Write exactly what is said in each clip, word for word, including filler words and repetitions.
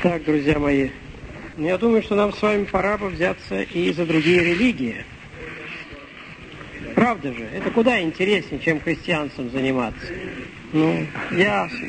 Так, друзья мои, я думаю, что нам с вами пора бы взяться и за другие религии. Правда же? Это куда интереснее, чем христианством заниматься. Ну, ясно.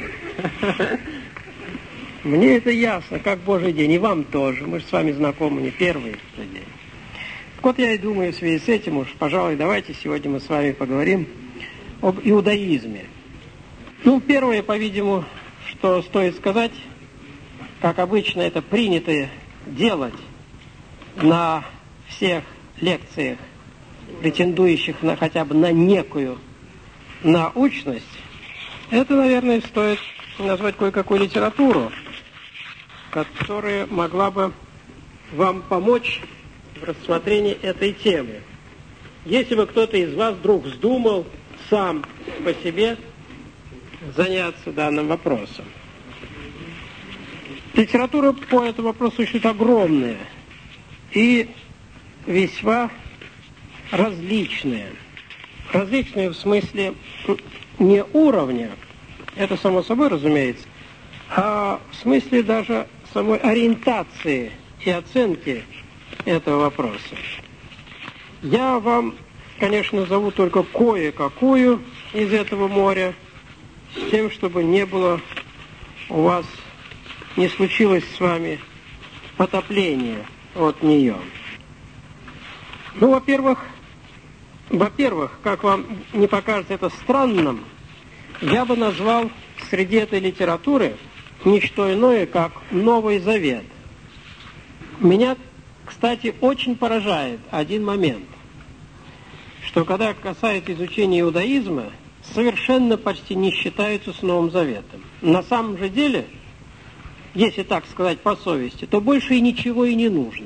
Мне это ясно, как Божий день, и вам тоже. Мы же с вами знакомы не первый день. Так вот, я и думаю, в связи с этим уж, пожалуй, давайте сегодня мы с вами поговорим об иудаизме. Ну, первое, по-видимому, что стоит сказать, как обычно это принято делать на всех лекциях, претендующих на хотя бы на некую научность, это, наверное, стоит назвать кое-какую литературу, которая могла бы вам помочь в рассмотрении этой темы. Если бы кто-то из вас вдруг вздумал сам по себе заняться данным вопросом. Литература по этому вопросу существует огромная и весьма различная. Различная в смысле не уровня, это само собой разумеется, а в смысле даже самой ориентации и оценки этого вопроса. Я вам, конечно, назову только кое-какую из этого моря, с тем, чтобы не было у вас, не случилось с вами потопление от нее. Ну, во-первых, во-первых, как вам не покажется это странным, я бы назвал среди этой литературы не что иное, как Новый Завет. Меня, кстати, очень поражает один момент, что когда касается изучения иудаизма, совершенно почти не считаются с Новым Заветом. На самом же деле, если так сказать по совести, то больше и ничего и не нужно.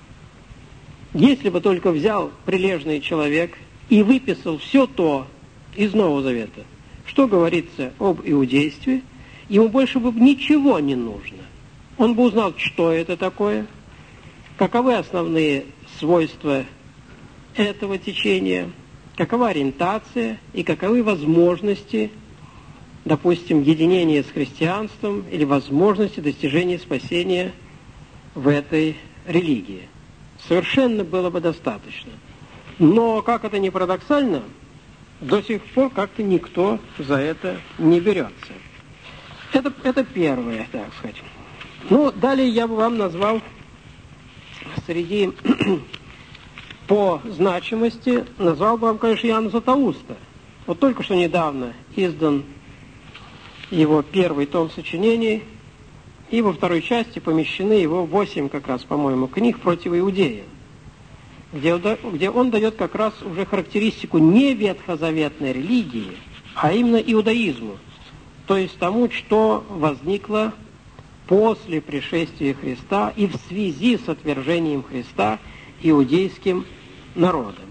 Если бы только взял прилежный человек и выписал все то из Нового Завета, что говорится об иудействе, ему больше бы ничего не нужно. Он бы узнал, что это такое, каковы основные свойства этого течения, какова ориентация и каковы возможности, допустим, единения с христианством или возможности достижения спасения в этой религии. Совершенно было бы достаточно. Но, как это ни парадоксально, до сих пор как-то никто за это не берется. Это, это первое, так сказать. Ну, далее я бы вам назвал среди, по значимости, назвал бы вам, конечно, Иоанна Златоуста. Вот только что недавно издан его первый том сочинений, и во второй части помещены его восемь, как раз, по-моему, книг против иудея, где, где он дает как раз уже характеристику не ветхозаветной религии, а именно иудаизму, то есть тому, что возникло после пришествия Христа и в связи с отвержением Христа иудейским народом.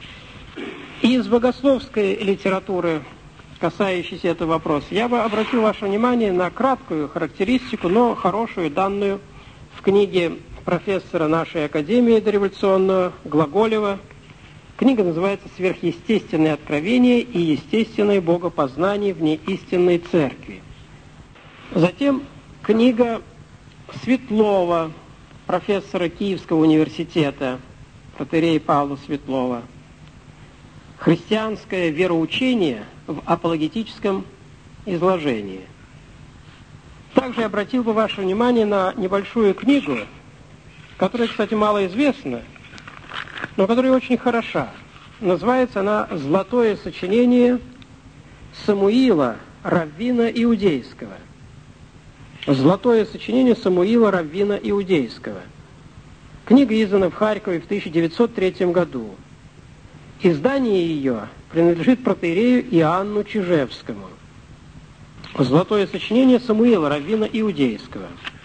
Из богословской литературы, касающейся этого вопроса, я бы обратил ваше внимание на краткую характеристику, но хорошую, данную в книге профессора нашей академии дореволюционного Глаголева. Книга называется «Сверхъестественные откровения и естественное богопознание в неистинной церкви». Затем книга Светлова, профессора Киевского университета, протоиерея Павла Светлова, «Христианское вероучение в апологетическом изложении». Также я обратил бы ваше внимание на небольшую книгу, которая, кстати, малоизвестна, но которая очень хороша. Называется она «Золотое сочинение Самуила, раввина иудейского». «Золотое сочинение Самуила, раввина иудейского». Книга издана в Харькове в тысяча девятьсот третьем году. Издание ее принадлежит протоиерею Иоанну Чижевскому. «Золотое сочинение Самуила, раввина иудейского».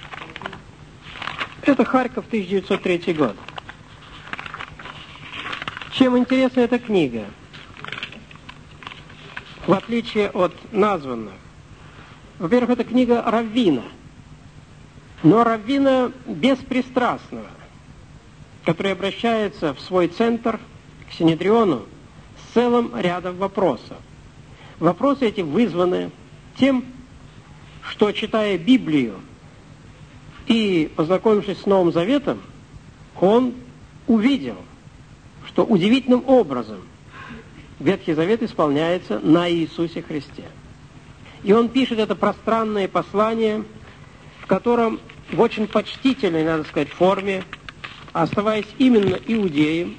Это Харьков, тысяча девятьсот третий год. Чем интересна эта книга? В отличие от названных. Во-первых, это книга раввина, но раввина беспристрастного, который обращается в свой центр, к Синедриону, с целым рядом вопросов. Вопросы эти вызваны тем, что, читая Библию, И, познакомившись с Новым Заветом, он увидел, что удивительным образом Ветхий Завет исполняется на Иисусе Христе. И он пишет это пространное послание, в котором в очень почтительной, надо сказать, форме, оставаясь именно иудеем,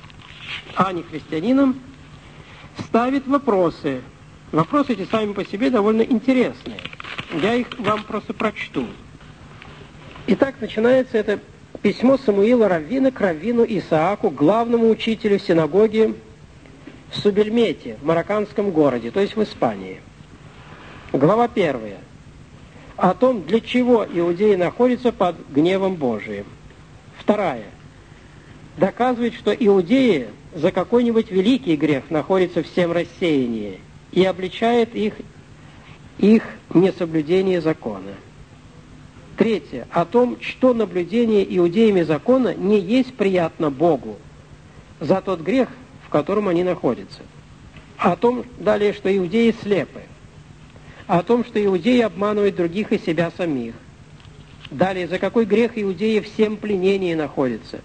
а не христианином, ставит вопросы. Вопросы эти сами по себе довольно интересные. Я их вам просто прочту. Итак, начинается это письмо Самуила раввина к раввину Исааку, главному учителю синагоги в Субельмете, в марокканском городе, то есть в Испании. Глава первая. О том, для чего иудеи находятся под гневом Божиим. Вторая. Доказывает, что иудеи за какой-нибудь великий грех находятся в всем рассеянии и обличает их, их несоблюдение закона. Третье. О том, что наблюдение иудеями закона не есть приятно Богу за тот грех, в котором они находятся. О том, далее, что иудеи слепы. О том, что иудеи обманывают других и себя самих. Далее, за какой грех иудеи в всем пленении находятся.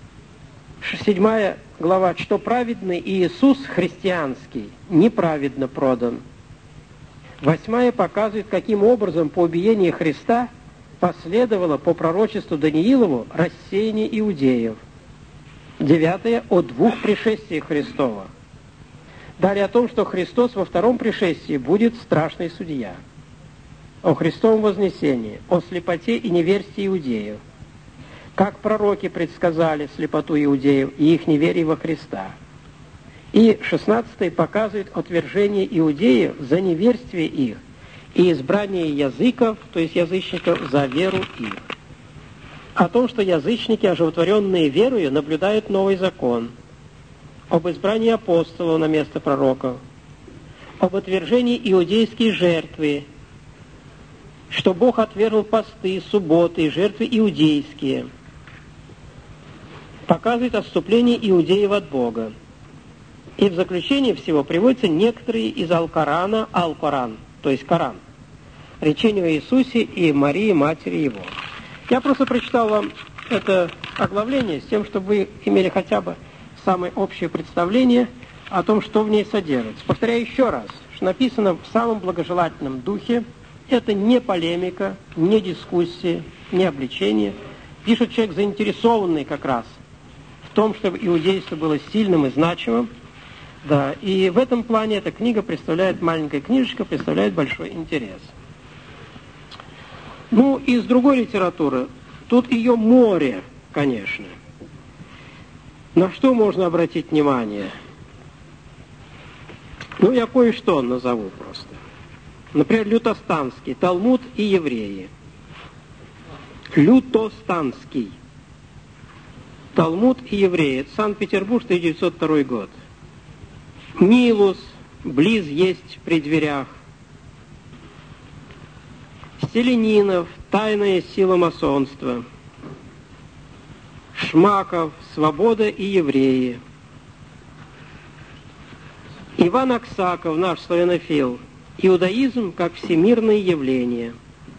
Седьмая глава, что праведный Иисус христианский неправедно продан. Восьмая показывает, каким образом по убиении Христа последовало по пророчеству Даниилову рассеяние иудеев. Девятое о двух пришествиях Христова. Далее о том, что Христос во втором пришествии будет страшный судья. О Христовом вознесении, о слепоте и неверии иудеев. Как пророки предсказали слепоту иудеев и их неверие во Христа. И шестнадцатое показывает отвержение иудеев за неверствие их и избрание языков, то есть язычников, за веру их. О том, что язычники, оживотворенные верою, наблюдают новый закон. Об избрании апостолов на место пророков. Об отвержении иудейской жертвы, что Бог отвергл посты, субботы и жертвы иудейские. Показывает отступление иудеев от Бога. И в заключение всего приводятся некоторые из Аль-Корана, Аль-Коран, то есть Коран, речения о Иисусе и Марии, матери Его. Я просто прочитал вам это оглавление с тем, чтобы вы имели хотя бы самое общее представление о том, что в ней содержится. Повторяю еще раз, что написано в самом благожелательном духе. Это не полемика, не дискуссия, не обличение. Пишет человек, заинтересованный как раз в том, чтобы иудейство было сильным и значимым. Да, и в этом плане эта книга представляет, маленькая книжечка, представляет большой интерес. Ну, из другой литературы, тут ее море, конечно. На что можно обратить внимание? Ну, я кое-что назову просто. Например, Лютостанский, Талмуд и евреи. Лютостанский, Талмуд и евреи. Это Санкт-Петербург, тысяча девятьсот второй год. Нилус, близ есть при дверях. Селенинов, тайная сила масонства. Шмаков, свобода и евреи. Иван Аксаков, наш славянофил, иудаизм как всемирное явление.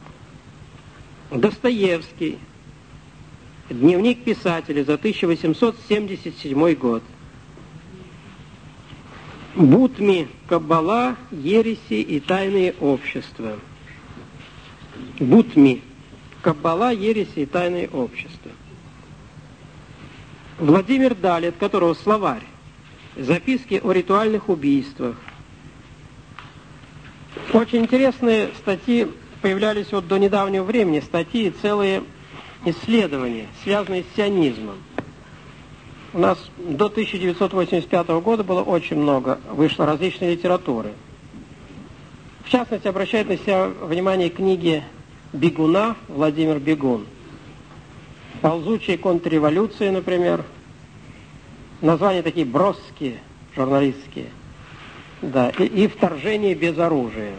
Достоевский, дневник писателя за тысяча восемьсот семьдесят седьмой год. Бутми, Каббала, ереси и тайные общества. Бутми, Каббала, ереси и тайные общества. Владимир Даль, от которого словарь. Записки о ритуальных убийствах. Очень интересные статьи появлялись вот до недавнего времени, статьи и целые исследования, связанные с сионизмом. У нас до тысяча девятьсот восемьдесят пятого года было очень много, вышло различной литературы. В частности, обращает на себя внимание книги Бегуна, Владимир Бегун. «Ползучие контрреволюции», например. Названия такие броские, журналистские. Да, и, и «Вторжение без оружия».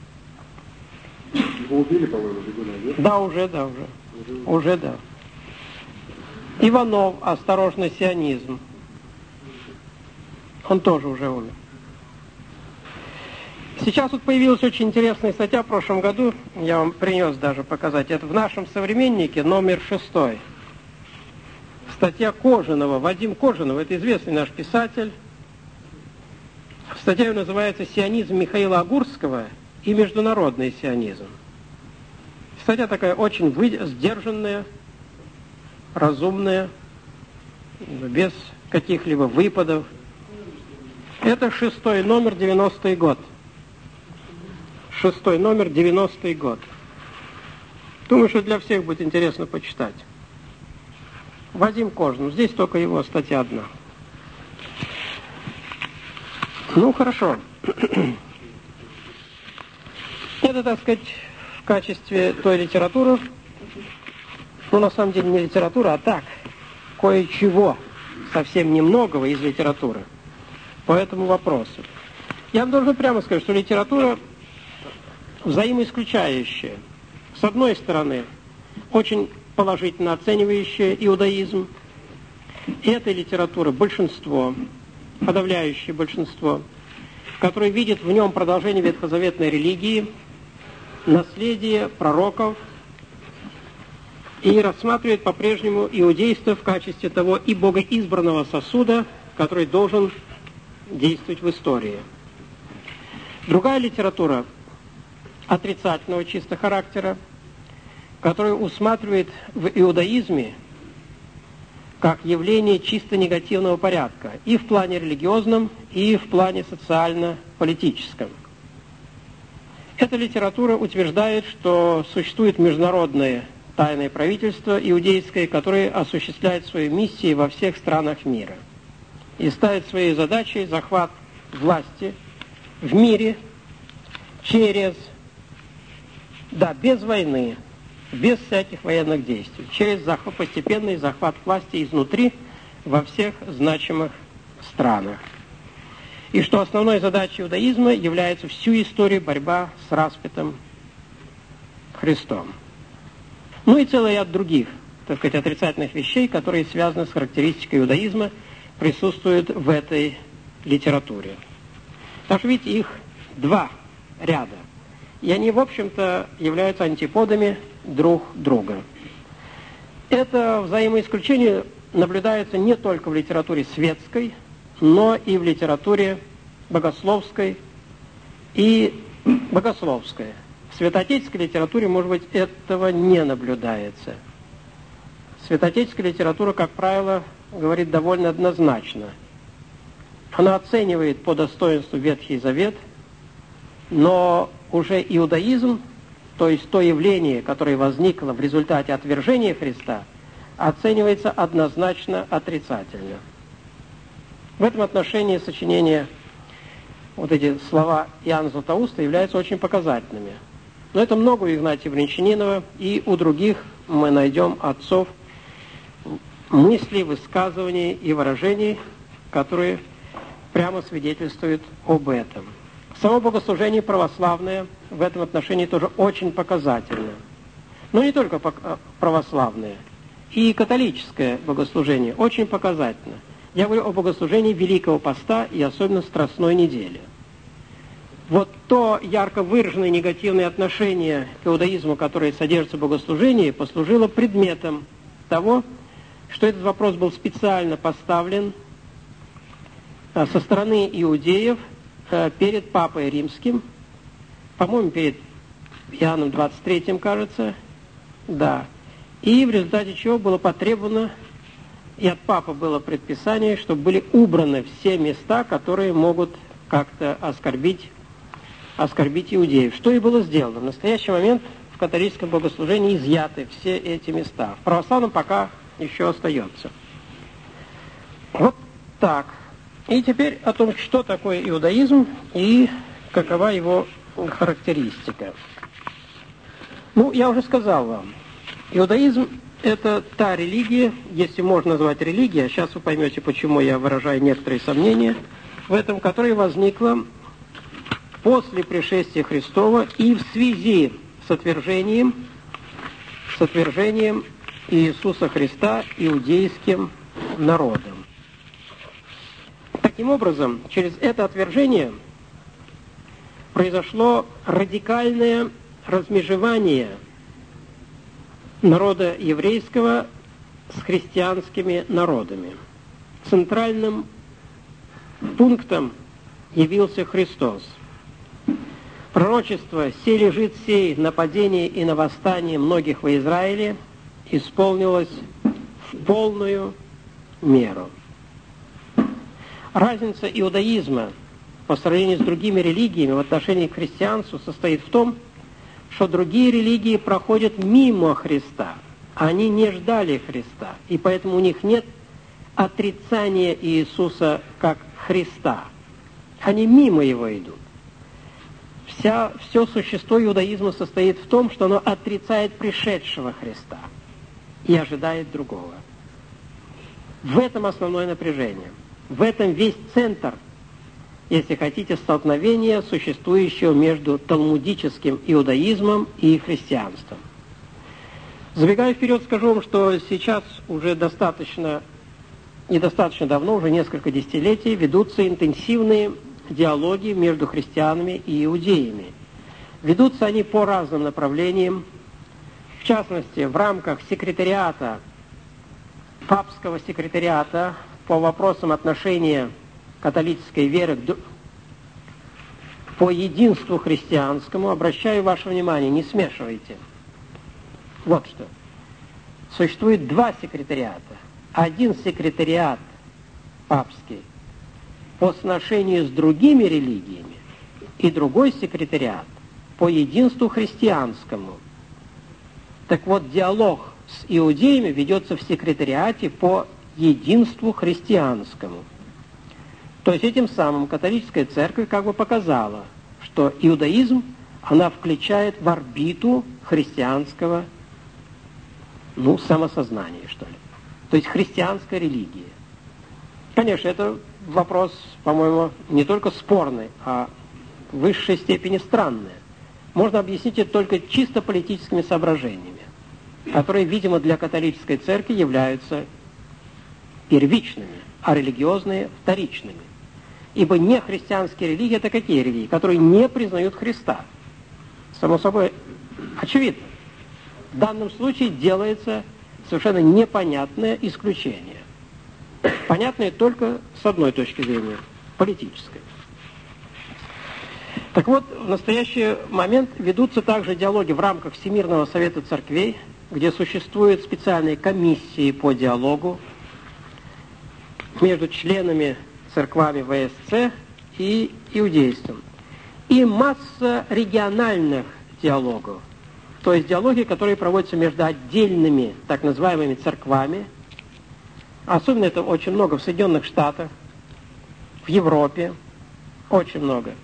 Его убили, по-моему, Бегуна, нет? Да, уже, да, уже. Уже, уже да. Иванов, «Осторожно, сионизм». Он тоже уже умер. Сейчас вот появилась очень интересная статья в прошлом году, я вам принес даже показать, это в нашем современнике, номер шестой. Статья Кожаного, Вадим Кожаного, это известный наш писатель. Статья называется «Сионизм Михаила Огурского и международный сионизм». Статья такая очень вы... сдержанная, разумная, без каких-либо выпадов. Это шестой номер, девяностый год. Шестой номер, девяностый год. Думаю, что для всех будет интересно почитать. Вадим Кожаный, здесь только его статья одна. Ну, хорошо. Это, так сказать, в качестве той литературы, ну, на самом деле не литература, а так, кое-чего, совсем немногого из литературы по этому вопросу. Я вам должен прямо сказать, что литература взаимоисключающая. С одной стороны, очень положительно оценивающая иудаизм. Этой литературы большинство, подавляющее большинство, которое видит в нем продолжение ветхозаветной религии, наследие пророков и рассматривает по-прежнему иудейство в качестве того и богоизбранного сосуда, который должен действовать в истории. Другая литература отрицательного чисто характера, которая усматривает в иудаизме как явление чисто негативного порядка и в плане религиозном, и в плане социально-политическом. Эта литература утверждает, что существует международное тайное правительство иудейское, которое осуществляет свои миссии во всех странах мира и ставит своей задачей захват власти в мире через, да, без войны, без всяких военных действий, через захват, постепенный захват власти изнутри во всех значимых странах. И что основной задачей иудаизма является всю историю борьба с распятым Христом. Ну и целый ряд других, так сказать, отрицательных вещей, которые связаны с характеристикой иудаизма, присутствуют в этой литературе. Так что, видите, их два ряда. И они, в общем-то, являются антиподами друг друга. Это взаимоисключение наблюдается не только в литературе светской, но и в литературе богословской и богословской. В святоотеческой литературе, может быть, этого не наблюдается. Святоотеческая литература, как правило, говорит довольно однозначно. Она оценивает по достоинству Ветхий Завет, но уже иудаизм, то есть то явление, которое возникло в результате отвержения Христа, оценивается однозначно отрицательно. В этом отношении сочинение, вот эти слова Иоанна Златоуста, являются очень показательными. Но это много у Игнатия Брянчанинова, и у других мы найдем отцов мыслей, высказываний и выражений, которые прямо свидетельствуют об этом. Само богослужение православное в этом отношении тоже очень показательно. Но не только православное, и католическое богослужение очень показательно. Я говорю о богослужении Великого Поста и особенно Страстной недели. Вот то ярко выраженное негативное отношение к иудаизму, которое содержится в богослужении, послужило предметом того, что этот вопрос был специально поставлен со стороны иудеев перед Папой Римским, по-моему, перед Иоанном двадцать третьим, кажется, да, и в результате чего было потребовано, и от Папы было предписание, чтобы были убраны все места, которые могут как-то оскорбить, оскорбить иудеев. Что и было сделано. В настоящий момент в католическом богослужении изъяты все эти места. В православном пока еще остается. Вот так. И теперь о том, что такое иудаизм и какова его характеристика. Ну, я уже сказал вам, иудаизм – это та религия, если можно назвать религией, а сейчас вы поймете, почему я выражаю некоторые сомнения в этом, которая возникла после пришествия Христова и в связи с отвержением, с отвержением Иисуса Христа иудейским народом. Таким образом, через это отвержение произошло радикальное размежевание народа еврейского с христианскими народами. Центральным пунктом явился Христос. Пророчество «Се лежит сей на падении и на восстании многих во Израиле» исполнилось в полную меру. Разница иудаизма по сравнению с другими религиями в отношении к христианству состоит в том, что другие религии проходят мимо Христа. Они не ждали Христа, и поэтому у них нет отрицания Иисуса как Христа. Они мимо Его идут. Вся, все существо иудаизма состоит в том, что оно отрицает пришедшего Христа и ожидает другого. В этом основное напряжение. В этом весь центр, если хотите, столкновения, существующего между талмудическим иудаизмом и христианством. Забегая вперед, скажу вам, что сейчас уже достаточно, недостаточно давно, уже несколько десятилетий, ведутся интенсивные диалоги между христианами и иудеями. Ведутся они по разным направлениям. В частности, в рамках секретариата, папского секретариата по вопросам отношения католической веры к, по единству христианскому, обращаю ваше внимание, не смешивайте. Вот что. Существует два секретариата. Один секретариат папский по сношению с другими религиями и другой секретариат по единству христианскому. Так вот, диалог с иудеями ведется в секретариате по единству христианскому. То есть этим самым католическая церковь как бы показала, что иудаизм она включает в орбиту христианского, ну, самосознания, что ли. То есть христианская религия. Конечно, это вопрос, по-моему, не только спорный, а в высшей степени странный. Можно объяснить это только чисто политическими соображениями, которые, видимо, для католической церкви являются первичными, а религиозные – вторичными. Ибо нехристианские религии – это какие религии? Которые не признают Христа. Само собой, очевидно. В данном случае делается совершенно непонятное исключение. Понятное только с одной точки зрения – политической. Так вот, в настоящий момент ведутся также диалоги в рамках Всемирного совета церквей, где существуют специальные комиссии по диалогу между членами церквами вэ эс цэ и иудейством. И масса региональных диалогов, то есть диалоги, которые проводятся между отдельными так называемыми церквами. Особенно это очень много в Соединенных Штатах, в Европе, очень много.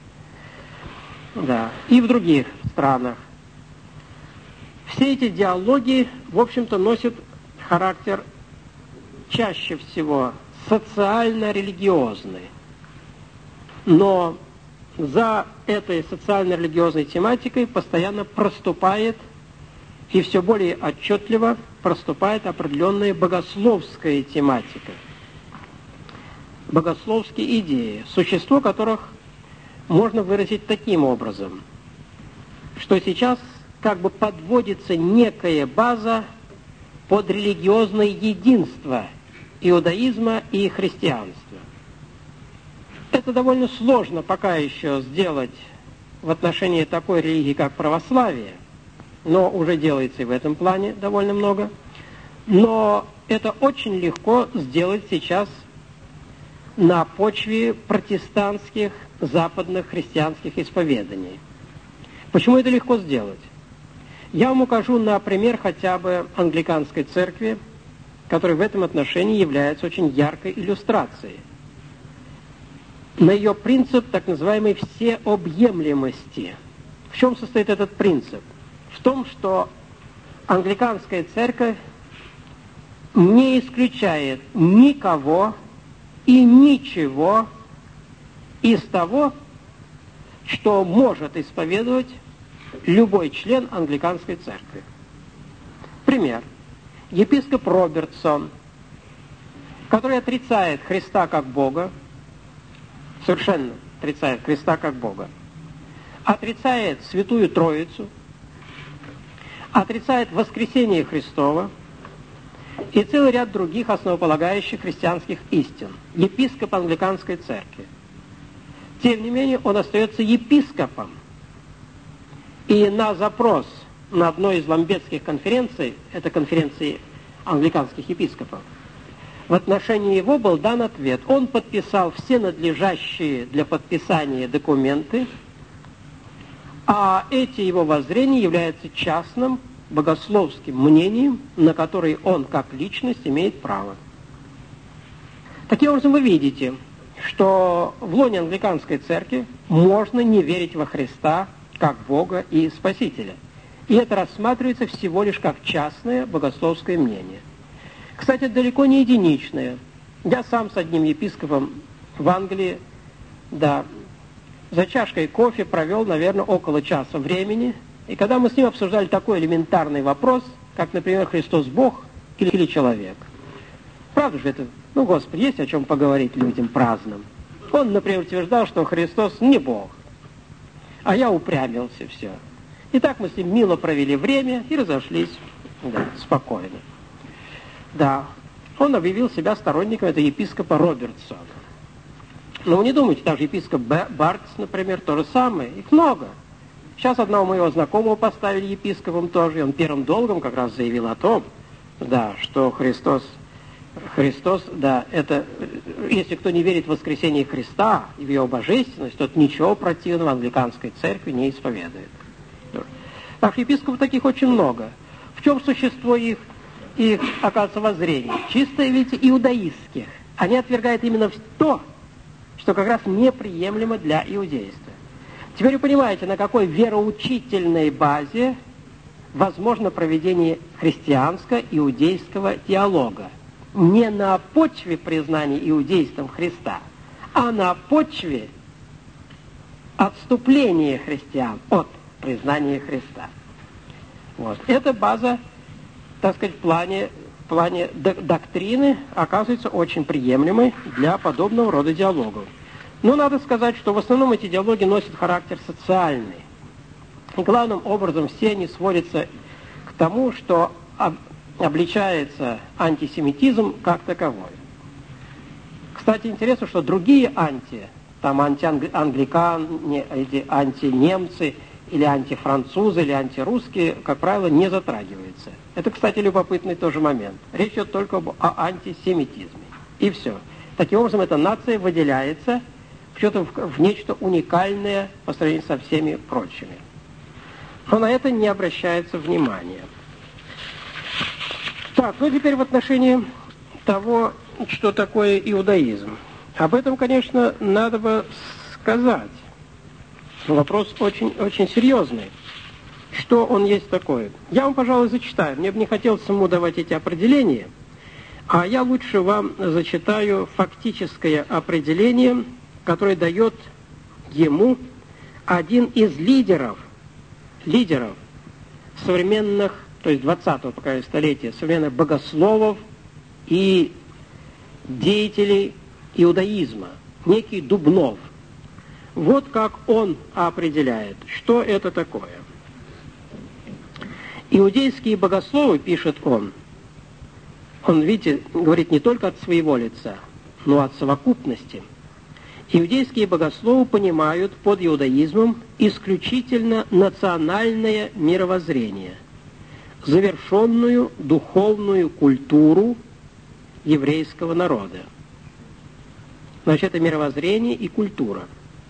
Да, и в других странах. Все эти диалоги, в общем-то, носят характер чаще всего социально-религиозный. Но за этой социально-религиозной тематикой постоянно проступает и все более отчетливо проступает определенная богословская тематика. Богословские идеи, существо которых можно выразить таким образом, что сейчас как бы подводится некая база под религиозное единство иудаизма и христианства. Это довольно сложно пока еще сделать в отношении такой религии, как православие, но уже делается и в этом плане довольно много. Но это очень легко сделать сейчас на почве протестантских западных христианских исповеданий. Почему это легко сделать? Я вам укажу на пример хотя бы англиканской церкви, которая в этом отношении является очень яркой иллюстрацией. На ее принцип так называемой всеобъемлемости. В чем состоит этот принцип? В том, что англиканская церковь не исключает никого и ничего из того, что может исповедовать любой член англиканской церкви. Пример. Епископ Робертсон, который отрицает Христа как Бога, совершенно отрицает Христа как Бога, отрицает Святую Троицу, отрицает воскресение Христова и целый ряд других основополагающих христианских истин. Епископ Англиканской церкви. Тем не менее, он остается епископом. И на запрос на одной из ламбетских конференций, это конференции англиканских епископов, в отношении его был дан ответ. Он подписал все надлежащие для подписания документы, а эти его воззрения являются частным богословским мнением, на которое он как личность имеет право. Таким образом, вы видите, что в лоне англиканской церкви можно не верить во Христа как Бога и Спасителя. И это рассматривается всего лишь как частное богословское мнение. Кстати, это далеко не единичное. Я сам с одним епископом в Англии, да, за чашкой кофе провел, наверное, около часа времени. И когда мы с ним обсуждали такой элементарный вопрос, как, например, Христос Бог или, или человек. Правда же это, ну, Господи, есть о чем поговорить людям праздным. Он, например, утверждал, что Христос не Бог. А я упрямился, все. И так мы с ним мило провели время и разошлись, да, спокойно. Да, он объявил себя сторонником этого епископа Робертсона. Но вы не думайте, даже епископ Бартс, например, то же самое. Их много. Сейчас одного моего знакомого поставили епископом тоже, и он первым долгом как раз заявил о том, да, что Христос, Христос, да, это, если кто не верит в воскресение Христа и в его божественность, тот ничего противного англиканской церкви не исповедует. Так что епископов таких очень много. В чем существо их, их, оказывается, воззрений? Чисто, видите, иудаистских. Они отвергают именно то, что как раз неприемлемо для иудейства. Теперь вы понимаете, на какой вероучительной базе возможно проведение христианско-иудейского диалога. Не на почве признания иудейством Христа, а на почве отступления христиан от признания Христа. Вот. Эта база, так сказать, в плане, в плане доктрины оказывается очень приемлемой для подобного рода диалогов. Но надо сказать, что в основном эти диалоги носят характер социальный. И главным образом все они сводятся к тому, что об, обличается антисемитизм как таковой. Кстати, интересно, что другие анти, там антиангликане, эти антинемцы, или антифранцузы, или антирусские, как правило, не затрагиваются. Это, кстати, любопытный тоже момент. Речь идет только об, о антисемитизме. И все. Таким образом, эта нация выделяется в, в нечто уникальное по сравнению со всеми прочими. Но на это не обращается внимания. Так, ну теперь в отношении того, что такое иудаизм. Об этом, конечно, надо бы сказать. Вопрос очень, очень серьезный. Что он есть такое? Я вам, пожалуй, зачитаю. Мне бы не хотелось самому давать эти определения, а я лучше вам зачитаю фактическое определение, которое дает ему один из лидеров, лидеров современных, то есть двадцатого пока столетия, современных богословов и деятелей иудаизма, некий Дубнов. Вот как он определяет, что это такое. Иудейские богословы, пишет он, он, видите, говорит не только от своего лица, но от совокупности. Иудейские богословы понимают под иудаизмом исключительно национальное мировоззрение, завершенную духовную культуру еврейского народа. Значит, это мировоззрение и культура.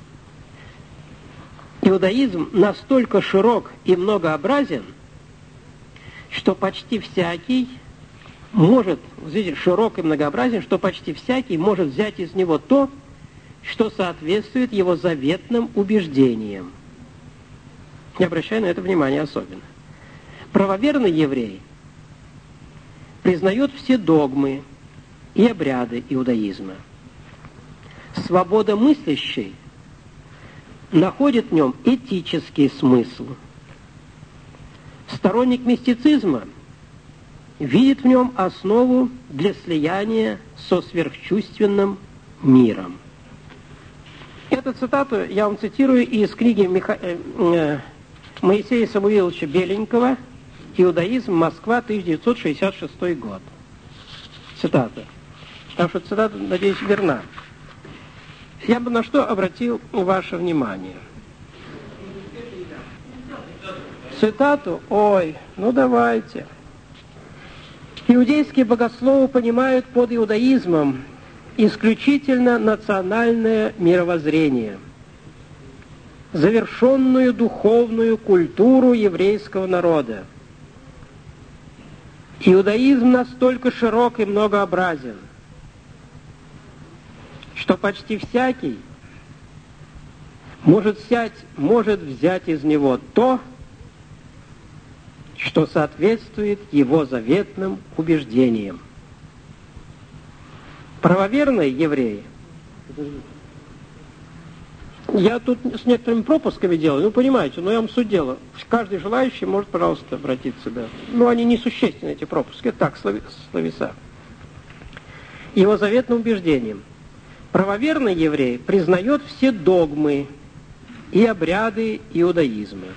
Иудаизм настолько широк и многообразен, что почти всякий может, видите, широк и многообразен, что почти всякий может взять из него то, что соответствует его заветным убеждениям. Не обращаю на это внимания особенно. Правоверный еврей признает все догмы и обряды иудаизма. Свободомыслящий находит в нем этический смысл. Сторонник мистицизма видит в нем основу для слияния со сверхчувственным миром. Это Эту цитату я вам цитирую из книги Миха... э, Моисея Самуиловича Беленького «Иудаизм. Москва. тысяча девятьсот шестьдесят шестой год». Цитата. Так что цитата, надеюсь, верна. Я бы на что обратил ваше внимание. Цитату? Ой, ну давайте. Иудейские богословы понимают под иудаизмом исключительно национальное мировоззрение, завершенную духовную культуру еврейского народа. Иудаизм настолько широк и многообразен, что почти всякий может взять, может взять из него то, что соответствует его заветным убеждениям. Правоверные евреи, я тут с некоторыми пропусками делаю, ну, понимаете, но я вам суть делаю. Каждый желающий может, пожалуйста, обратиться, да. Но они несущественны, эти пропуски, так, словеса. Его заветным убеждением. Правоверный еврей признает все догмы и обряды иудаизма.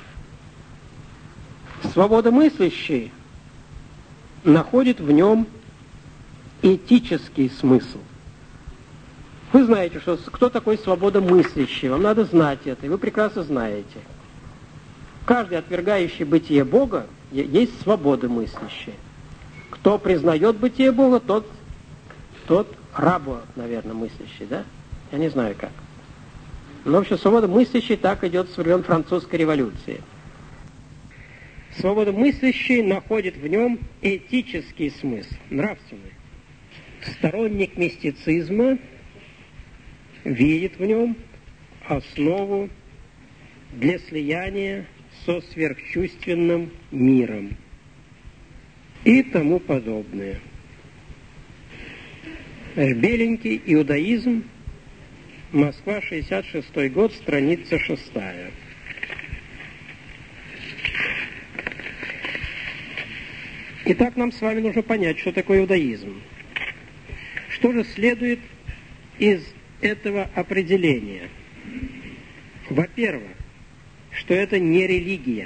Свободомыслящий находит в нем этический смысл. Вы знаете, что кто такой свободомыслящий, вам надо знать это, и вы прекрасно знаете. Каждый, отвергающий бытие Бога, есть свободомыслящий. Кто признает бытие Бога, тот, тот рабо, наверное, мыслящий, да? Я не знаю как. Но, в общем, свободомыслящий так идет с времен французской революции. Свободомыслящий находит в нем этический смысл, нравственный. Сторонник мистицизма видит в нем основу для слияния со сверхчувственным миром и тому подобное. Беленький, иудаизм, Москва, шестьдесят шестой год, страница шестая. Итак, нам с вами нужно понять, что такое иудаизм. Что же следует из этого определения? Во-первых, что это не религия,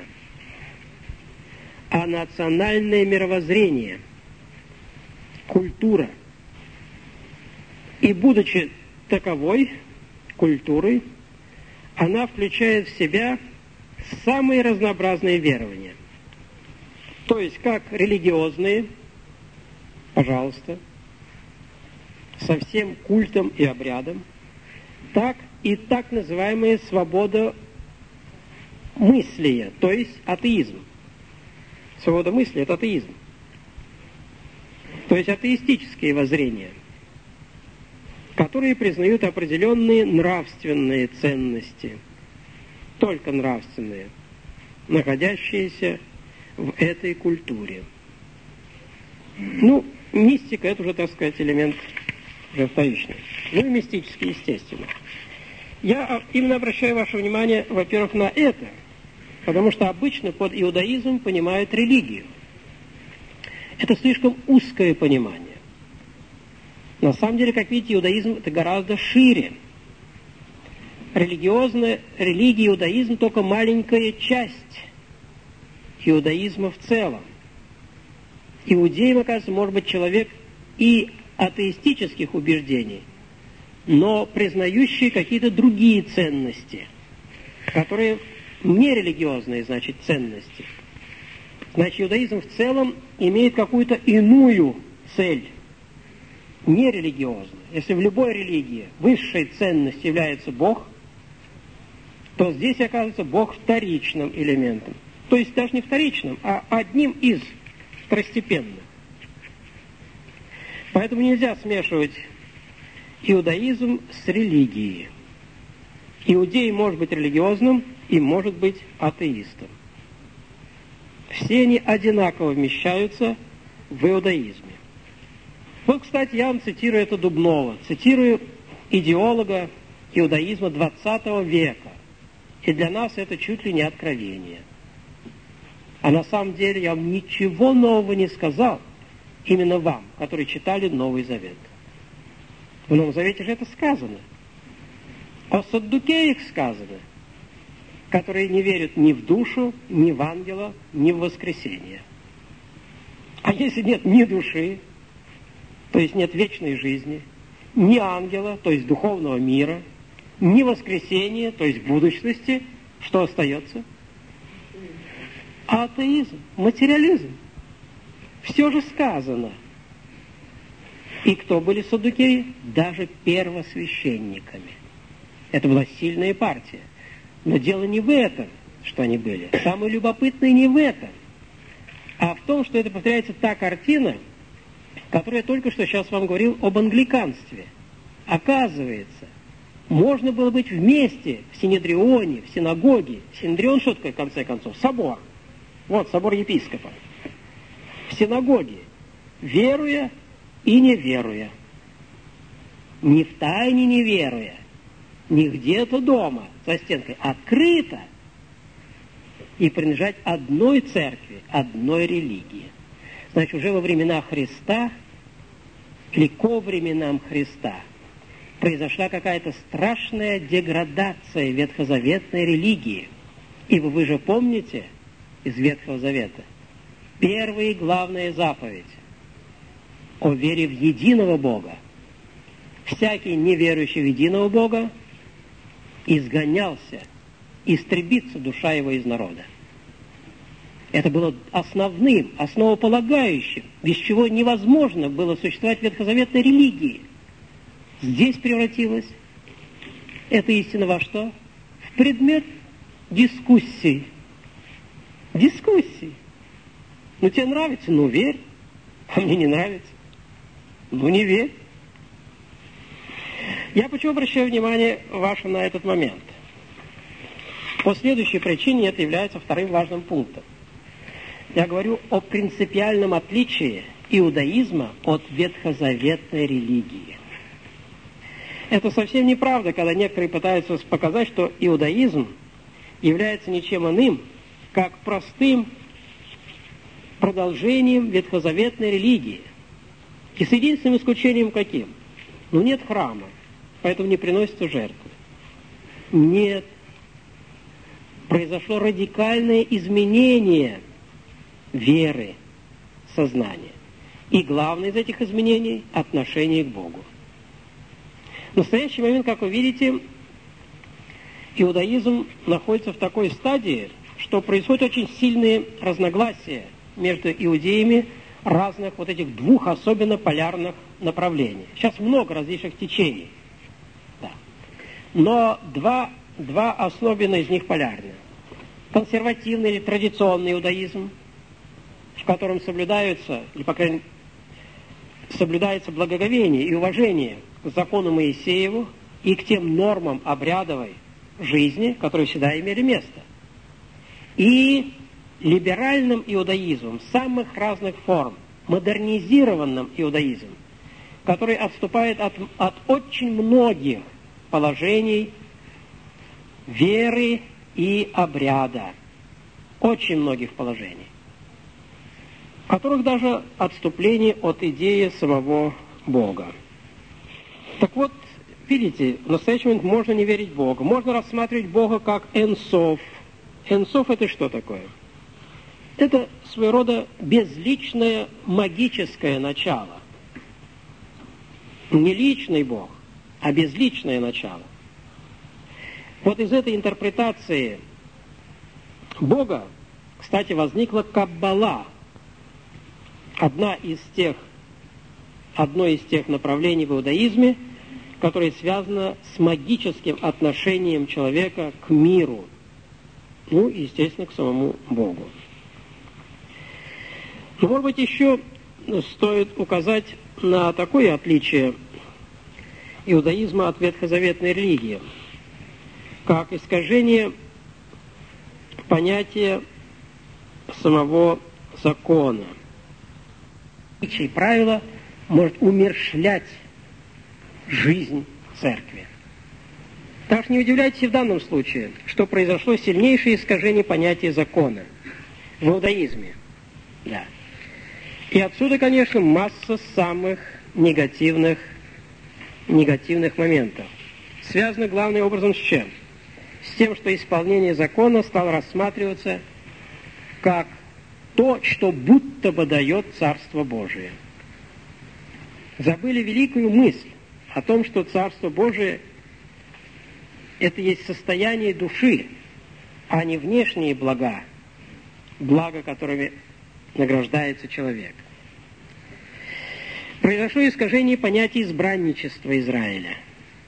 а национальное мировоззрение, культура. И будучи таковой культурой, она включает в себя самые разнообразные верования. То есть как религиозные, пожалуйста, со всем культом и обрядом, так и так называемая свобода мыслия, то есть атеизм. Свобода мысли – это атеизм. То есть атеистические воззрения, которые признают определенные нравственные ценности, только нравственные, находящиеся в этой культуре. Ну, мистика – это уже, так сказать, элемент уже вторичный. Ну и мистический, естественно. Я именно обращаю ваше внимание, во-первых, на это, потому что обычно под иудаизм понимают религию. Это слишком узкое понимание. На самом деле, как видите, иудаизм – это гораздо шире. Религиозная религия, иудаизм – только маленькая часть иудаизма в целом. Иудеем, оказывается, может быть человек и атеистических убеждений, но признающий какие-то другие ценности, которые не религиозные, значит, ценности. Значит, иудаизм в целом имеет какую-то иную цель, не религиозную. Если в любой религии высшей ценностью является Бог, то здесь оказывается Бог вторичным элементом. То есть даже не вторичным, а одним из второстепенных. Поэтому нельзя смешивать иудаизм с религией. Иудей может быть религиозным и может быть атеистом. Все они одинаково вмещаются в иудаизме. Вот, кстати, я вам цитирую это Дубнова, цитирую идеолога иудаизма двадцатого века. И для нас это чуть ли не откровение. А на самом деле я вам ничего нового не сказал, именно вам, которые читали Новый Завет. В Новом Завете же это сказано. О саддукеях сказано, которые не верят ни в душу, ни в ангела, ни в воскресение. А если нет ни души, то есть нет вечной жизни, ни ангела, то есть духовного мира, ни воскресения, то есть будущности, что остается? Атеизм, материализм. Все же сказано. И кто были саддукеи? Даже первосвященниками. Это была сильная партия. Но дело не в этом, что они были. Самое любопытное не в этом, а в том, что это повторяется та картина, которую я только что сейчас вам говорил об англиканстве. Оказывается, можно было быть вместе в Синедрионе, в синагоге. Синедрион что такое, в конце концов? Собор. Вот, собор епископа. В синагоге, веруя и не веруя. Не в тайне не веруя, не где-то дома, за стенкой, открыто. И принадлежать одной церкви, одной религии. Значит, уже во времена Христа, или ко временам Христа, произошла какая-то страшная деградация ветхозаветной религии. Ибо вы же помните из Ветхого Завета, первая и главная заповедь о вере в единого Бога. Всякий неверующий в единого Бога изгонялся, истребится душа его из народа. Это было основным, основополагающим, без чего невозможно было существовать ветхозаветной религии. Здесь превратилась эта истина во что? В предмет дискуссий. Дискуссий. Ну, тебе нравится? Ну, верь. А мне не нравится. Ну, не верь. Я почему обращаю внимание ваше на этот момент? По следующей причине это является вторым важным пунктом. Я говорю о принципиальном отличии иудаизма от ветхозаветной религии. Это совсем неправда, когда некоторые пытаются показать, что иудаизм является ничем иным, как простым продолжением ветхозаветной религии. И с единственным исключением каким? Ну, нет храма, поэтому не приносятся жертвы. Нет. Произошло радикальное изменение веры, сознания. И главное из этих изменений – отношение к Богу. В настоящий момент, как вы видите, иудаизм находится в такой стадии, что происходят очень сильные разногласия между иудеями разных вот этих двух особенно полярных направлений. Сейчас много различных течений. Да. Но два, два особенно из них полярны. Консервативный или традиционный иудаизм, в котором соблюдаются, или, по крайней мере, соблюдается благоговение и уважение к закону Моисееву и к тем нормам обрядовой жизни, которые всегда имели место. И либеральным иудаизмом самых разных форм, модернизированным иудаизмом, который отступает от, от очень многих положений веры и обряда, очень многих положений, в которых даже отступление от идеи самого Бога. Так вот, видите, в настоящий момент можно не верить в Бога. Можно рассматривать Бога как Энсоф. Энсоф — это что такое? Это своего рода безличное магическое начало. Не личный Бог, а безличное начало. Вот из этой интерпретации Бога, кстати, возникла Каббала, одна из тех, одно из тех направлений в иудаизме, которое связано с магическим отношением человека к миру, ну и, естественно, к самому Богу. Но, может быть, еще стоит указать на такое отличие иудаизма от ветхозаветной религии, как искажение понятия самого закона. И правило может умерщвлять жизнь церкви. Так что не удивляйтесь в данном случае, что произошло сильнейшее искажение понятия закона в иудаизме. Да. И отсюда, конечно, масса самых негативных, негативных моментов. связано главным образом с чем? С тем, что исполнение закона стало рассматриваться как то, что будто бы дает Царство Божие. Забыли великую мысль о том, что Царство Божие – это есть состояние души, а не внешние блага, блага, которыми награждается человек. Произошло искажение понятия избранничества Израиля.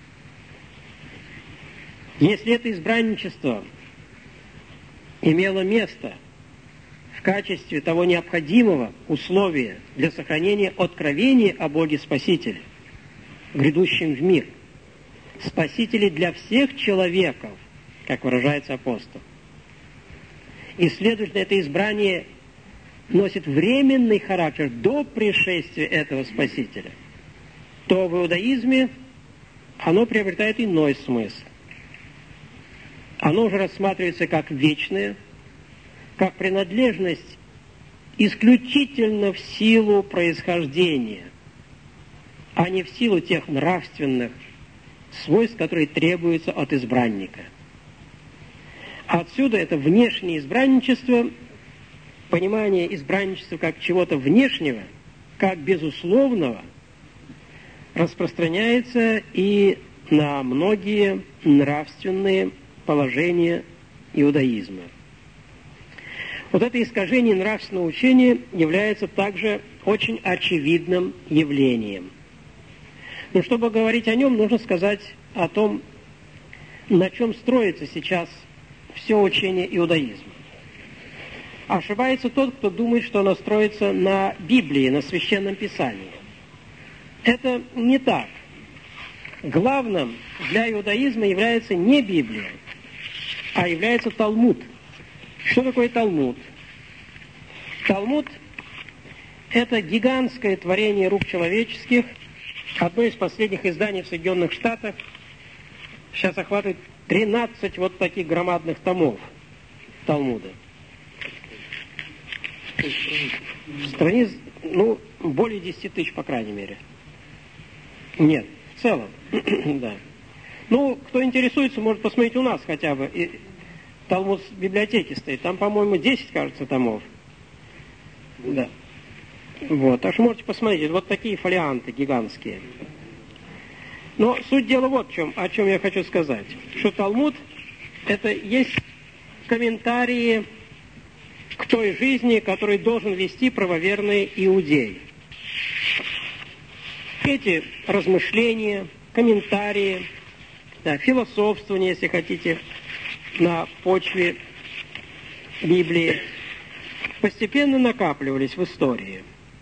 Если это избранничество имело место в качестве того необходимого условия для сохранения откровения о Боге Спасителе, грядущем в мир, Спасителе для всех человеков, как выражается апостол, и, следовательно, это избрание носит временный характер до пришествия этого Спасителя, то в иудаизме оно приобретает иной смысл. Оно уже рассматривается как вечное, как принадлежность исключительно в силу происхождения, а не в силу тех нравственных свойств, которые требуются от избранника. Отсюда это внешнее избранничество, понимание избранничества как чего-то внешнего, как безусловного, распространяется и на многие нравственные положения иудаизма. Вот это искажение нравственного учения является также очень очевидным явлением. Но чтобы говорить о нем, нужно сказать о том, на чем строится сейчас все учение иудаизма. Ошибается тот, кто думает, что оно строится на Библии, на Священном Писании. Это не так. Главным для иудаизма является не Библия, а является Талмуд. Что такое Талмуд? Талмуд – это гигантское творение рук человеческих, одно из последних изданий в Соединенных Штатах. Сейчас охватывает тринадцать вот таких громадных томов Талмуда. Страниц, ну, более десяти тысяч, по крайней мере. Нет, в целом, да. Ну, кто интересуется, может посмотреть у нас хотя бы. И Талмуд в библиотеке стоит. Там, по-моему, десять, кажется, томов. Да. Вот, так что можете посмотреть. Вот такие фолианты гигантские. Но суть дела вот в чем, о чем я хочу сказать. Что Талмуд – это есть комментарии к той жизни, которую должен вести правоверный иудей. Эти размышления, комментарии, да, философствование, если хотите, на почве Библии, постепенно накапливались в истории.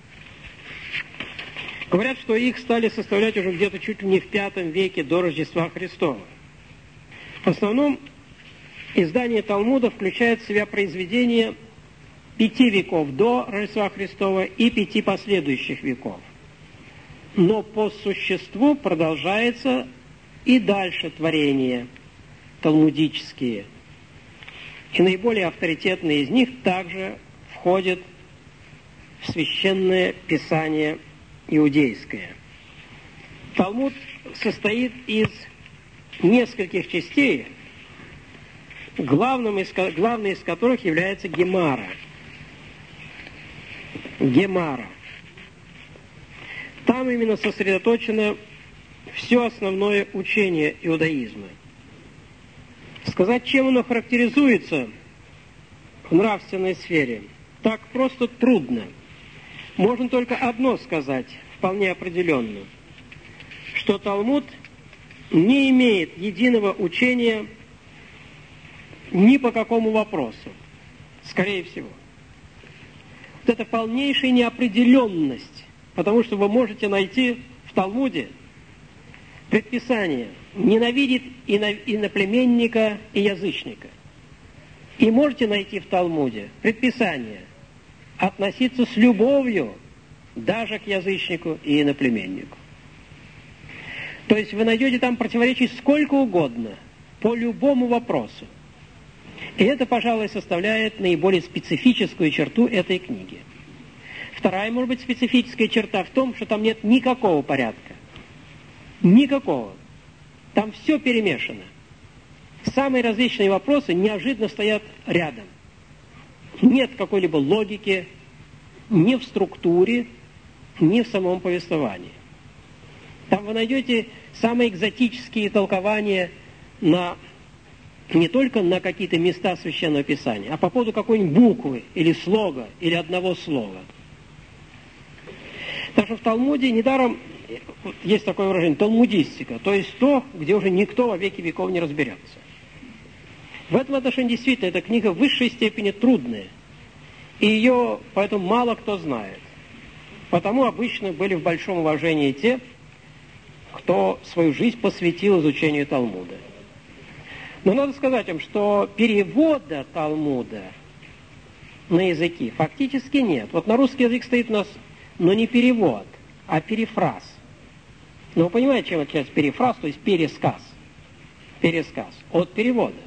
Говорят, что их стали составлять уже где-то чуть ли не в пятом веке до Рождества Христова. В основном издание Талмуда включает в себя произведения пяти веков до Рождества Христова и пяти последующих веков. Но по существу продолжается и дальше творения талмудические. И наиболее авторитетные из них также входят в священное писание иудейское. Талмуд состоит из нескольких частей, главным из, главной из которых является Гемара. Гемара. Там именно сосредоточено все основное учение иудаизма. Сказать, чем оно характеризуется в нравственной сфере, так просто трудно. Можно только одно сказать, вполне определенно, что Талмуд не имеет единого учения ни по какому вопросу, скорее всего. Вот это полнейшая неопределенность, потому что вы можете найти в Талмуде предписание «ненавидит иноплеменника и язычника». И можете найти в Талмуде предписание относиться с любовью даже к язычнику и иноплеменнику. То есть вы найдете там противоречий сколько угодно, по любому вопросу. И это, пожалуй, составляет наиболее специфическую черту этой книги. Вторая, может быть, специфическая черта в том, что там нет никакого порядка. Никакого. Там все перемешано. Самые различные вопросы неожиданно стоят рядом. Нет какой-либо логики ни в структуре, ни в самом повествовании. Там вы найдете самые экзотические толкования на, не только на какие-то места Священного Писания, а по поводу какой-нибудь буквы, или слога, или одного слова. Так что в Талмуде недаром есть такое выражение «талмудистика», то есть то, где уже никто во веки веков не разберется. В этом отношении действительно эта книга в высшей степени трудная, и ее поэтому мало кто знает. Потому обычно были в большом уважении те, кто свою жизнь посвятил изучению Талмуда. Но надо сказать им, что перевода Талмуда на языки фактически нет. Вот на русский язык стоит у нас, но не перевод, а перефраз. Но вы понимаете, чем отличается перефраз, то есть пересказ. Пересказ от перевода.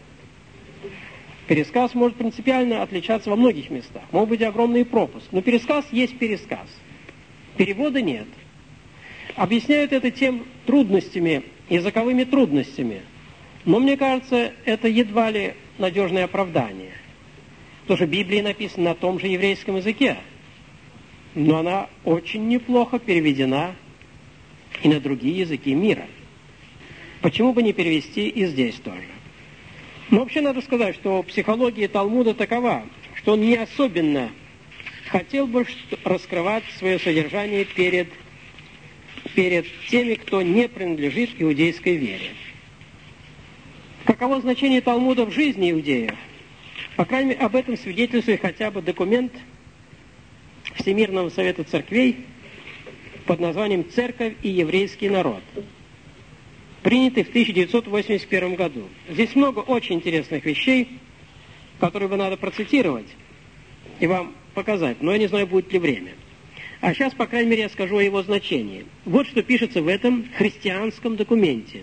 Пересказ может принципиально отличаться во многих местах. Может быть огромный пропуск. Но пересказ есть пересказ. Перевода нет. Объясняют это тем трудностями, языковыми трудностями. Но мне кажется, это едва ли надежное оправдание. Потому что Библия написана на том же еврейском языке. Но она очень неплохо переведена и на другие языки мира. Почему бы не перевести и здесь тоже? Но вообще надо сказать, что психология Талмуда такова, что он не особенно хотел бы раскрывать свое содержание перед, перед теми, кто не принадлежит иудейской вере. Каково значение Талмуда в жизни иудеев? По крайней мере, об этом свидетельствует хотя бы документ Всемирного Совета Церквей под названием «Церковь и еврейский народ», принятый в тысяча девятьсот восемьдесят первом году. Здесь много очень интересных вещей, которые бы надо процитировать и вам показать, но я не знаю, будет ли время. А сейчас, по крайней мере, я скажу о его значении. Вот что пишется в этом христианском документе.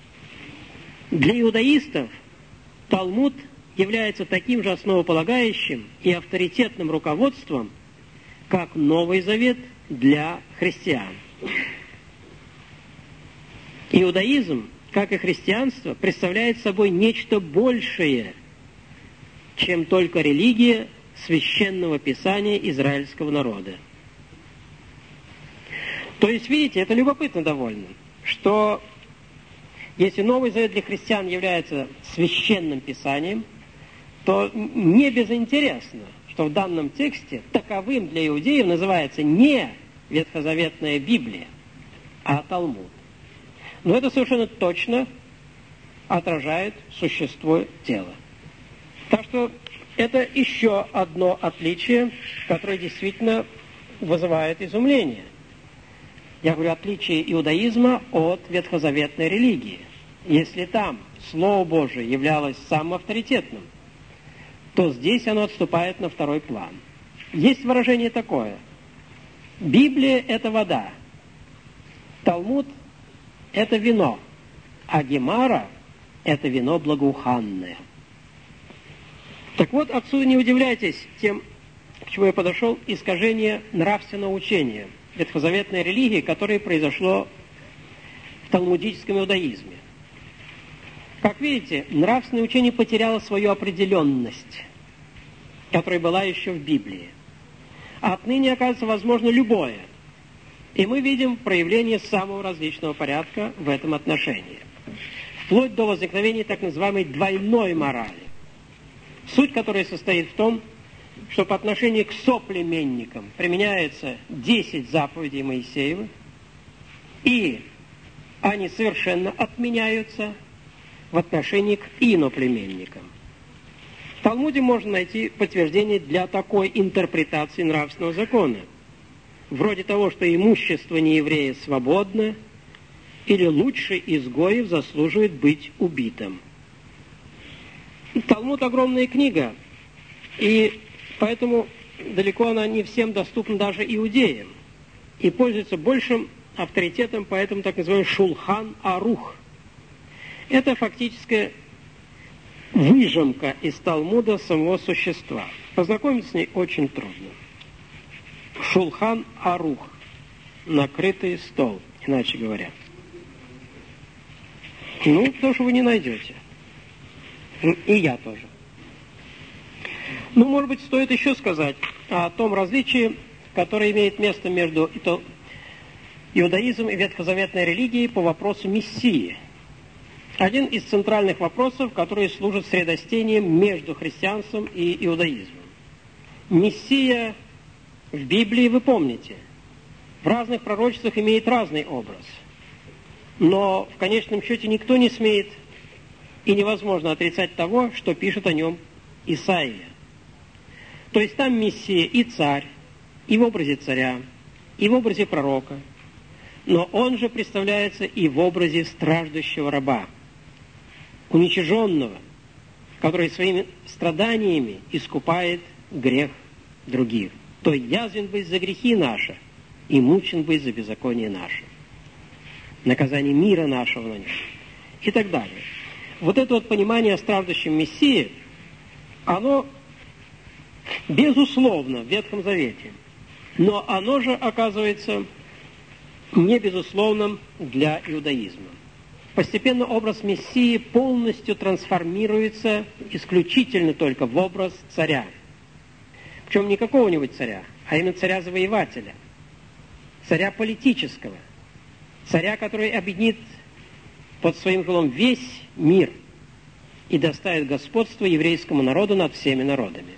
Для иудаистов Талмуд является таким же основополагающим и авторитетным руководством, как Новый Завет для христиан. Иудаизм, как и христианство, представляет собой нечто большее, чем только религия священного писания израильского народа. То есть, видите, это любопытно довольно, что если Новый Завет для христиан является священным писанием, то не безинтересно, что в данном тексте таковым для иудеев называется не ветхозаветная Библия, а Талмуд. Но это совершенно точно отражает существо тела. Так что это еще одно отличие, которое действительно вызывает изумление. Я говорю, отличие иудаизма от ветхозаветной религии. Если там Слово Божие являлось самым авторитетным, то здесь оно отступает на второй план. Есть выражение такое: Библия – это вода, Талмуд – это вино, а Гемара – это вино благоуханное. Так вот, отсюда не удивляйтесь тем, к чему я подошел, искажение нравственного учения ветхозаветной религии, которое произошло в талмудическом иудаизме. Как видите, нравственное учение потеряло свою определенность, которая была еще в Библии. А отныне, оказывается, возможно любое. И мы видим проявление самого различного порядка в этом отношении. Вплоть до возникновения так называемой двойной морали. Суть которой состоит в том, что по отношению к соплеменникам применяется десять заповедей Моисеевых, и они совершенно отменяются в отношении к иноплеменникам. В Талмуде можно найти подтверждение для такой интерпретации нравственного закона, вроде того, что имущество нееврея свободно, или лучший изгоев заслуживает быть убитым. Талмуд — огромная книга, и поэтому далеко она не всем доступна даже иудеям, и пользуется большим авторитетом, поэтому так называемый Шулхан Арух. Это фактически выжимка из Талмуда самого существа. Познакомиться с ней очень трудно. Шулхан Арух, накрытый стол, иначе говоря. Ну, потому что вы не найдете. И я тоже. Ну, может быть, стоит еще сказать о том различии, которое имеет место между иудаизмом и ветхозаветной религией по вопросу Мессии. Один из центральных вопросов, которые служат средостением между христианством и иудаизмом. Мессия в Библии, вы помните, в разных пророчествах имеет разный образ. Но в конечном счете никто не смеет и невозможно отрицать того, что пишет о нем Исаия. То есть там Мессия и царь, и в образе царя, и в образе пророка, но он же представляется и в образе страждущего раба, уничиженного, который своими страданиями искупает грех других. То язвен быть за грехи наши, и мучен быть за беззаконие наше. Наказание мира нашего на нем. И так далее. Вот это вот понимание о страждущем Мессии, оно безусловно в Ветхом Завете, но оно же оказывается не безусловным для иудаизма. Постепенно образ Мессии полностью трансформируется исключительно только в образ царя. Причем не какого-нибудь царя, а именно царя-завоевателя, царя политического, царя, который объединит под своим крылом весь мир и доставит господство еврейскому народу над всеми народами.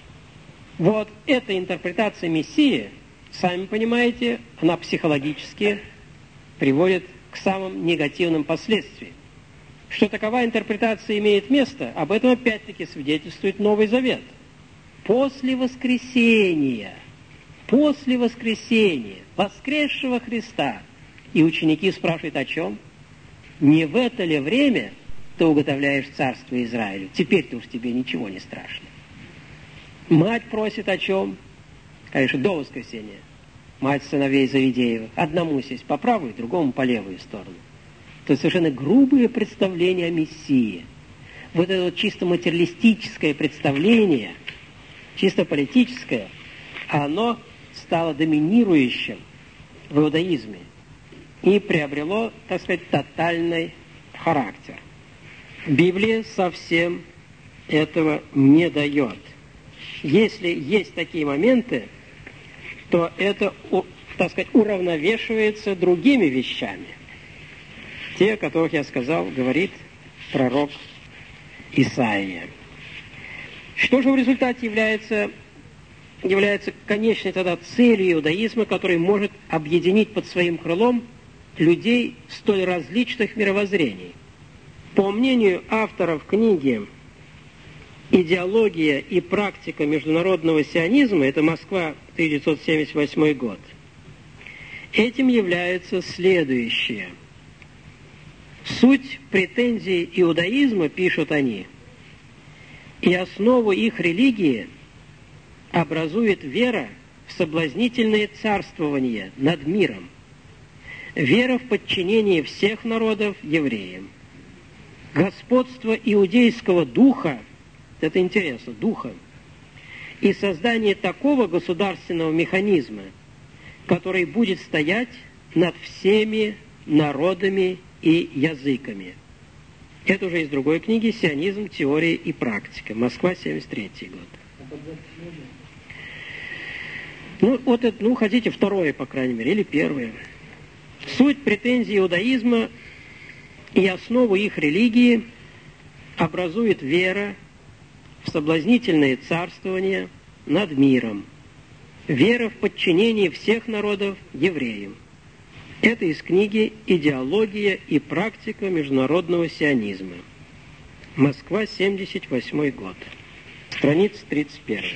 Вот эта интерпретация Мессии, сами понимаете, она психологически приводит к самым негативным последствиям. Что такова интерпретация имеет место, об этом опять-таки свидетельствует Новый Завет. После воскресения, после воскресения, воскресшего Христа, и ученики спрашивают о чем? Не в это ли время ты уготовляешь царство Израилю? Теперь-то уж тебе ничего не страшно. Мать просит о чем? Конечно, до воскресения. Мать сыновей Завидеевых. Одному сесть по правую, другому по левую сторону. То есть совершенно грубое представление о Мессии. Вот это вот чисто материалистическое представление, чисто политическое, оно стало доминирующим в иудаизме и приобрело, так сказать, тотальный характер. Библия совсем этого не дает. Если есть такие моменты, то это, так сказать, уравновешивается другими вещами. Те, о которых я сказал, говорит пророк Исаия. Что же в результате является, является конечной тогда целью иудаизма, который может объединить под своим крылом людей столь различных мировоззрений? По мнению авторов книги «Идеология и практика международного сионизма», это Москва, тысяча девятьсот семьдесят восьмой год, этим является следующее. Суть претензий иудаизма, пишут они, и основу их религии образует вера в соблазнительное царствование над миром, вера в подчинение всех народов евреям, господство иудейского духа, это интересно, духа, и создание такого государственного механизма, который будет стоять над всеми народами и языками. Это уже из другой книги «Сионизм, теория и практика». Москва, семьдесят третий год. Ну, вот это, ну, хотите второе, по крайней мере, или первое. Суть претензий иудаизма и основу их религии образует вера в соблазнительное царствование над миром, вера в подчинение всех народов евреям. Это из книги «Идеология и практика международного сионизма». Москва, семьдесят восьмой год. Страница тридцать первая.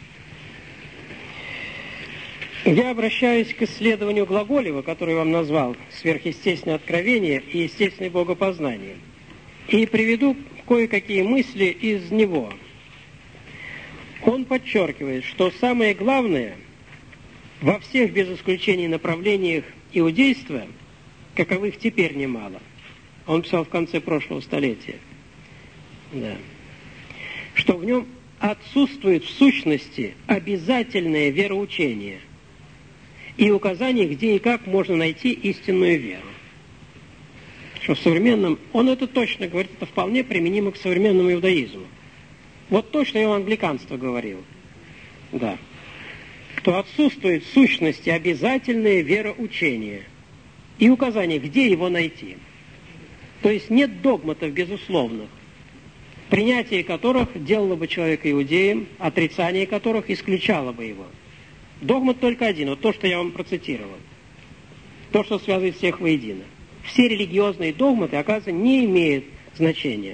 Я обращаюсь к исследованию Глаголева, который я вам назвал «Сверхъестественное откровение и естественное богопознание», и приведу кое-какие мысли из него. Он подчеркивает, что самое главное во всех без исключения направлениях иудейства, каковых теперь немало, он писал в конце прошлого столетия, да, что в нем отсутствует в сущности обязательное вероучение и указание, где и как можно найти истинную веру. что в современном, он это точно говорит, это вполне применимо к современному иудаизму. Вот то, что я вам англиканство говорил, да, то отсутствует в сущности обязательное вероучение и указание, где его найти. То есть нет догматов безусловных, принятие которых делало бы человека иудеем, отрицание которых исключало бы его. Догмат только один, вот то, что я вам процитировал. То, что связывает всех воедино. Все религиозные догматы, оказывается, не имеют значения.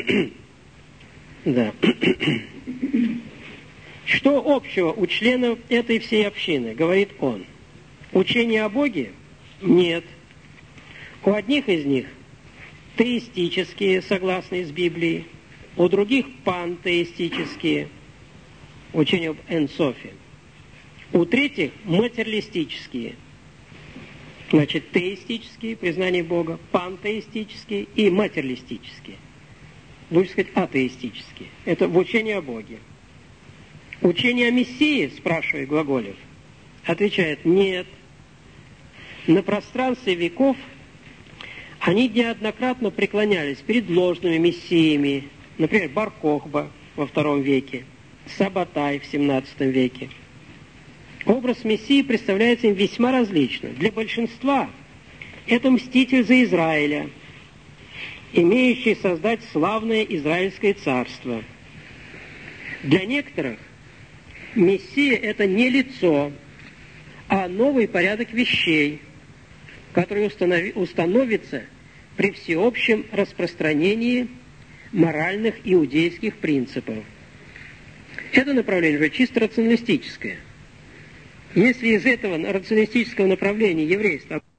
Да. Что общего у членов этой всей общины, говорит он? Учение о Боге? Нет. У одних из них теистические, согласные с Библией, у других пантеистические, учение об Эн-Софе. У третьих материалистические. Значит, теистические, признание Бога, пантеистические и материалистические. Лучше сказать, атеистические. Это в учении о Боге. Учение о Мессии, спрашивает Глаголев, отвечает, нет. На пространстве веков они неоднократно преклонялись перед ложными мессиями, например, Бар-Кохба во втором веке, Сабатай в семнадцатом веке. Образ Мессии представляется им весьма различно. Для большинства это мститель за Израиля, имеющий создать славное Израильское царство. Для некоторых Мессия – это не лицо, а новый порядок вещей, который установи, установится при всеобщем распространении моральных иудейских принципов. Это направление уже чисто рационалистическое. Если из этого рационалистического направления еврейства